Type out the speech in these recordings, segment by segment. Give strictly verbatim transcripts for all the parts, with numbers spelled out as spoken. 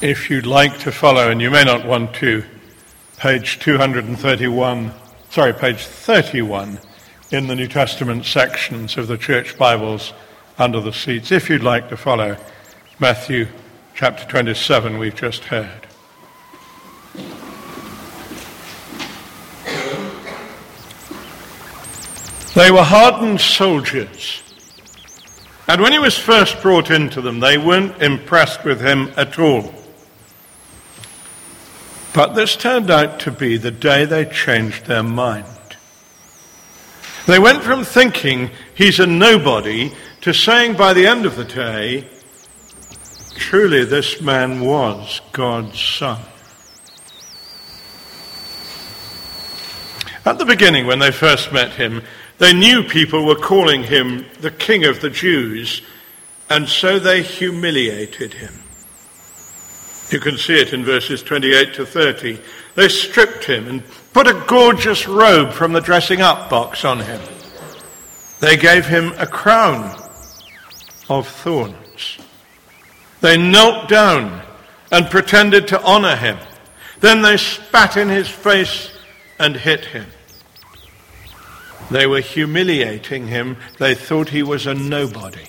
If you'd like to follow, and you may not want to, page two thirty-one, sorry, page thirty-one in the New Testament sections of the church Bibles under the seats, if you'd like to follow Matthew chapter twenty-seven we've just heard. They were hardened soldiers, and when he was first brought into them, they weren't impressed with him at all. But this turned out to be the day they changed their mind. They went from thinking he's a nobody to saying by the end of the day, truly this man was God's son. At the beginning, when they first met him, they knew people were calling him the King of the Jews, and so they humiliated him. You can see it in verses twenty-eight to thirty. They stripped him and put a gorgeous robe from the dressing up box on him. They gave him a crown of thorns. They knelt down and pretended to honor him. Then they spat in his face and hit him. They were humiliating him. They thought he was a nobody.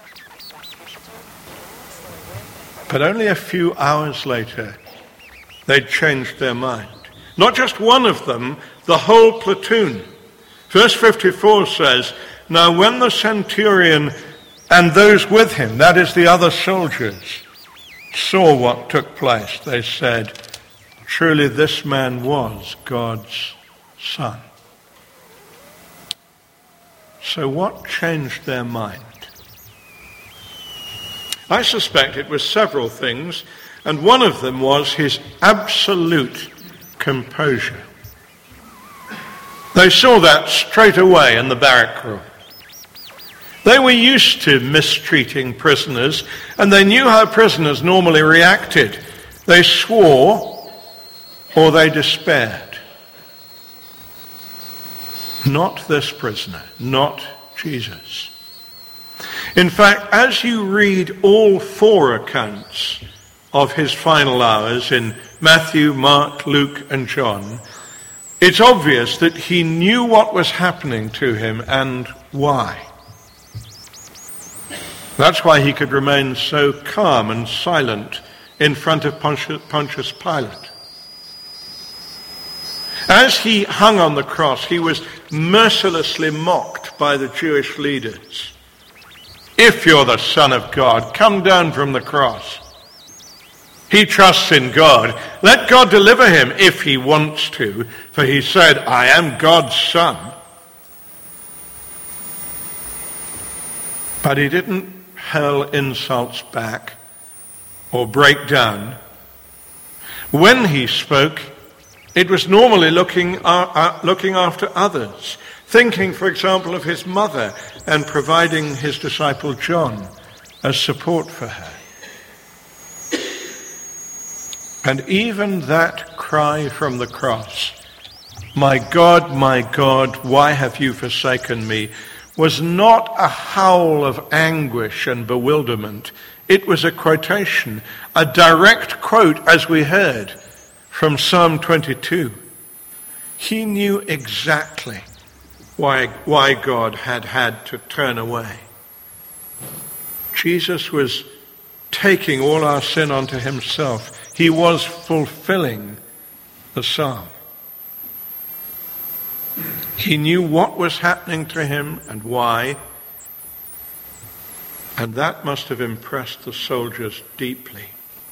But only a few hours later, they'd changed their mind. Not just one of them, the whole platoon. Verse fifty-four says, now when the centurion and those with him, that is the other soldiers, saw what took place, they said, truly this man was God's son. So what changed their mind? I suspect it was several things, and one of them was his absolute composure. They saw that straight away in the barrack room. They were used to mistreating prisoners, and they knew how prisoners normally reacted. They swore or they despaired. Not this prisoner, not Jesus. In fact, as you read all four accounts of his final hours in Matthew, Mark, Luke, and John, it's obvious that he knew what was happening to him and why. That's why he could remain so calm and silent in front of Pontius Pilate. As he hung on the cross, he was mercilessly mocked by the Jewish leaders. If you're the Son of God, come down from the cross. He trusts in God. Let God deliver him if he wants to, for he said, I am God's son. But he didn't hurl insults back or break down. When he spoke, it was normally looking, uh, looking after others, thinking, for example, of his mother and providing his disciple John as support for her. And even that cry from the cross, my God, my God, why have you forsaken me, was not a howl of anguish and bewilderment. It was a quotation, a direct quote, as we heard, from Psalm twenty-two. He knew exactly why, why God had had to turn away. Jesus was taking all our sin onto himself. He was fulfilling the psalm. He knew what was happening to him and why, and that must have impressed the soldiers deeply.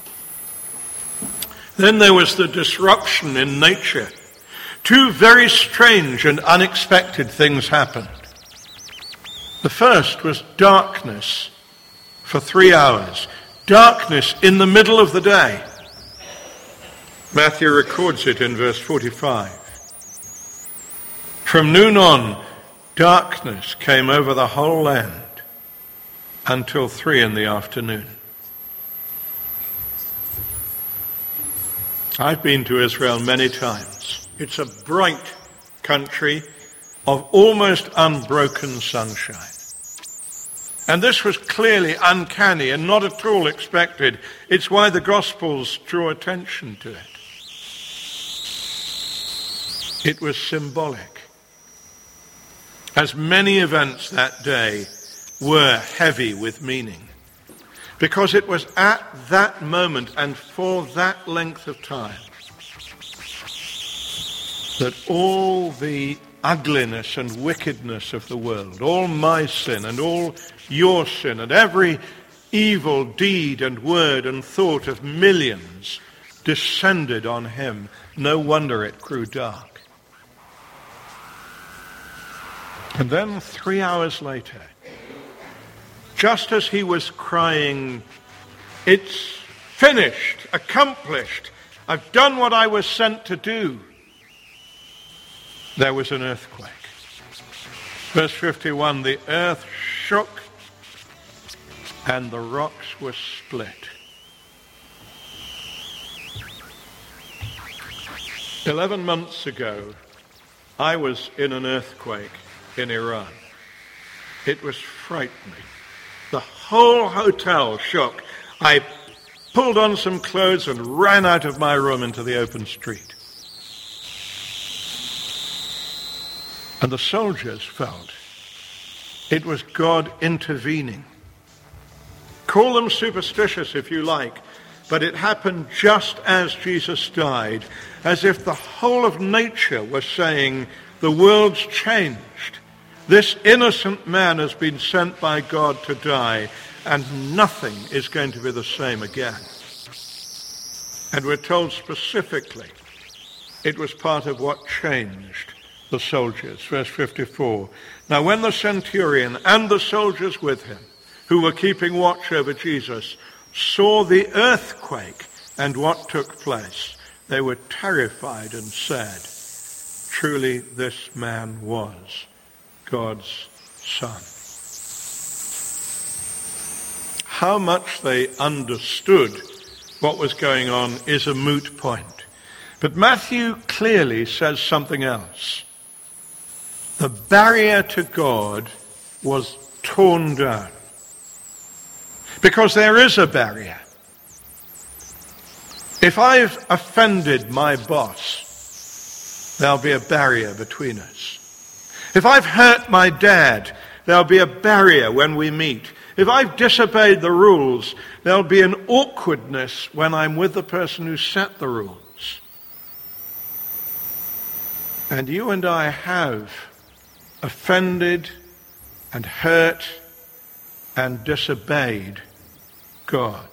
Then there was the disruption in nature. Two very strange and unexpected things happened. The first was darkness for three hours. Darkness in the middle of the day. Matthew records it in verse forty-five. From noon on, darkness came over the whole land until three in the afternoon. I've been to Israel many times. It's a bright country of almost unbroken sunshine. And this was clearly uncanny and not at all expected. It's why the Gospels draw attention to it. It was symbolic. As many events that day were heavy with meaning. Because it was at that moment and for that length of time that all the ugliness and wickedness of the world, all my sin and all your sin and every evil deed and word and thought of millions descended on him. No wonder it grew dark. And then three hours later, just as he was crying, "It's finished, accomplished, I've done what I was sent to do," there was an earthquake. Verse fifty-one, the earth shook and the rocks were split. Eleven months ago, I was in an earthquake in Iran. It was frightening. The whole hotel shook. I pulled on some clothes and ran out of my room into the open street. And the soldiers felt it was God intervening. Call them superstitious if you like, but it happened just as Jesus died, as if the whole of nature was saying, the world's changed. This innocent man has been sent by God to die, and nothing is going to be the same again. And we're told specifically it was part of what changed the soldiers. Verse fifty-four. Now when the centurion and the soldiers with him, who were keeping watch over Jesus, saw the earthquake and what took place, they were terrified and said, truly this man was God's Son. How much they understood what was going on is a moot point. But Matthew clearly says something else. The barrier to God was torn down. Because there is a barrier. If I've offended my boss, there'll be a barrier between us. If I've hurt my dad, there'll be a barrier when we meet. If I've disobeyed the rules, there'll be an awkwardness when I'm with the person who set the rules. And you and I have offended and hurt and disobeyed God.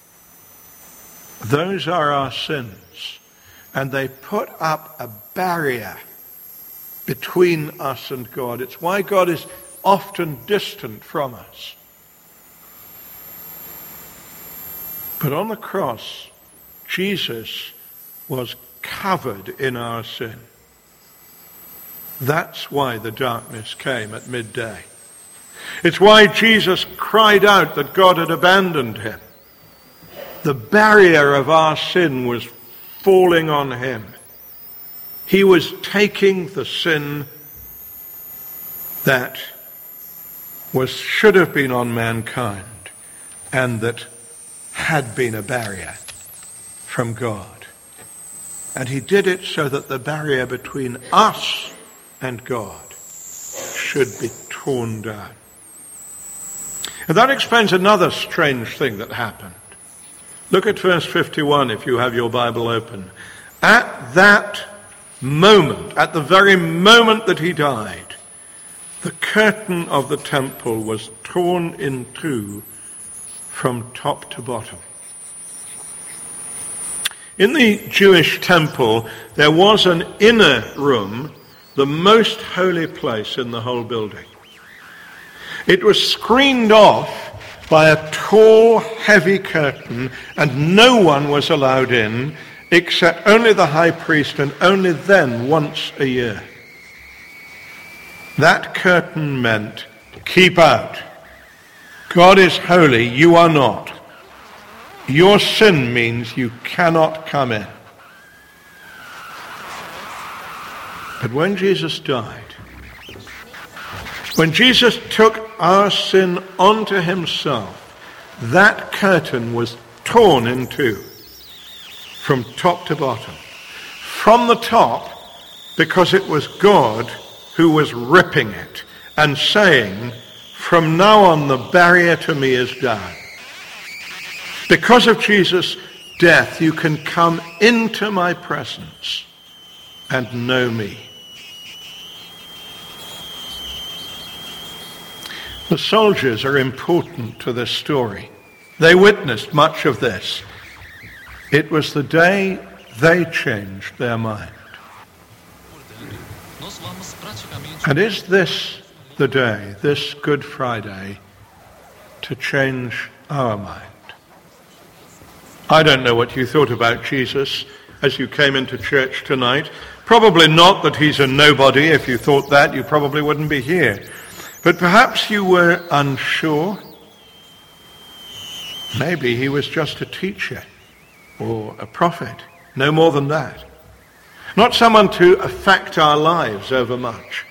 Those are our sins. And they put up a barrier between us and God. It's why God is often distant from us. But on the cross, Jesus was covered in our sin. That's why the darkness came at midday. It's why Jesus cried out that God had abandoned him. The barrier of our sin was falling on him. He was taking the sin that was should have been on mankind and that had been a barrier from God. And he did it so that the barrier between us and God should be torn down. And that explains another strange thing that happened. Look at verse fifty-one if you have your Bible open. At that moment, at the very moment that he died, the curtain of the temple was torn in two from top to bottom. In the Jewish temple, there was an inner room, the most holy place in the whole building. It was screened off by a tall, heavy curtain, and no one was allowed in except only the high priest, and only then once a year. That curtain meant, keep out. God is holy, you are not. Your sin means you cannot come in. But when Jesus died, When Jesus took our sin onto himself, that curtain was torn in two from top to bottom. From the top, because it was God who was ripping it and saying, from now on the barrier to me is down. Because of Jesus' death, you can come into my presence and know me. The soldiers are important to this story. They witnessed much of this. It was the day they changed their mind. And is this the day, this Good Friday, to change our mind? I don't know what you thought about Jesus as you came into church tonight. Probably not that he's a nobody. If you thought that, you probably wouldn't be here. But perhaps you were unsure. Maybe he was just a teacher or a prophet, no more than that. Not someone to affect our lives over much.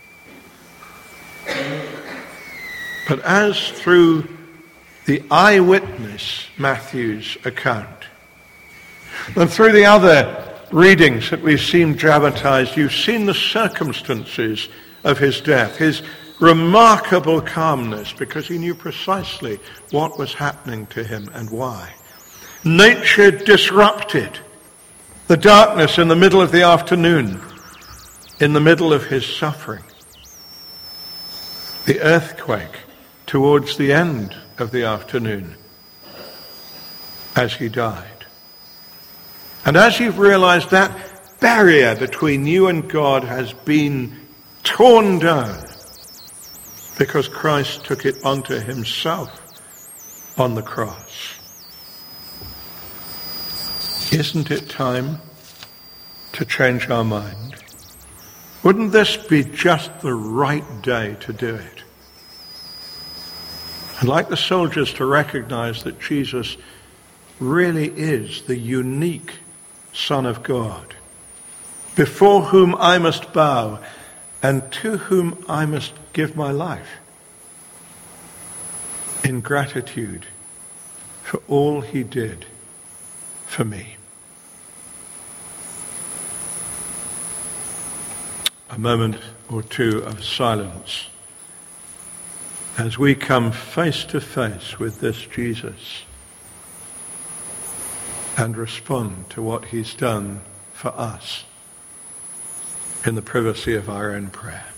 But as through the eyewitness Matthew's account, and through the other readings that we've seen dramatized, you've seen the circumstances of his death, his remarkable calmness, because he knew precisely what was happening to him and why. Nature disrupted. The darkness in the middle of the afternoon, in the middle of his suffering. The earthquake towards the end of the afternoon as he died. And as you've realized, that barrier between you and God has been torn down because Christ took it onto himself on the cross. Isn't it time to change our mind? Wouldn't this be just the right day to do it? I'd like the soldiers to recognize that Jesus really is the unique Son of God, before whom I must bow and to whom I must give my life in gratitude for all he did for me. A moment or two of silence as we come face to face with this Jesus and respond to what he's done for us in the privacy of our own prayer.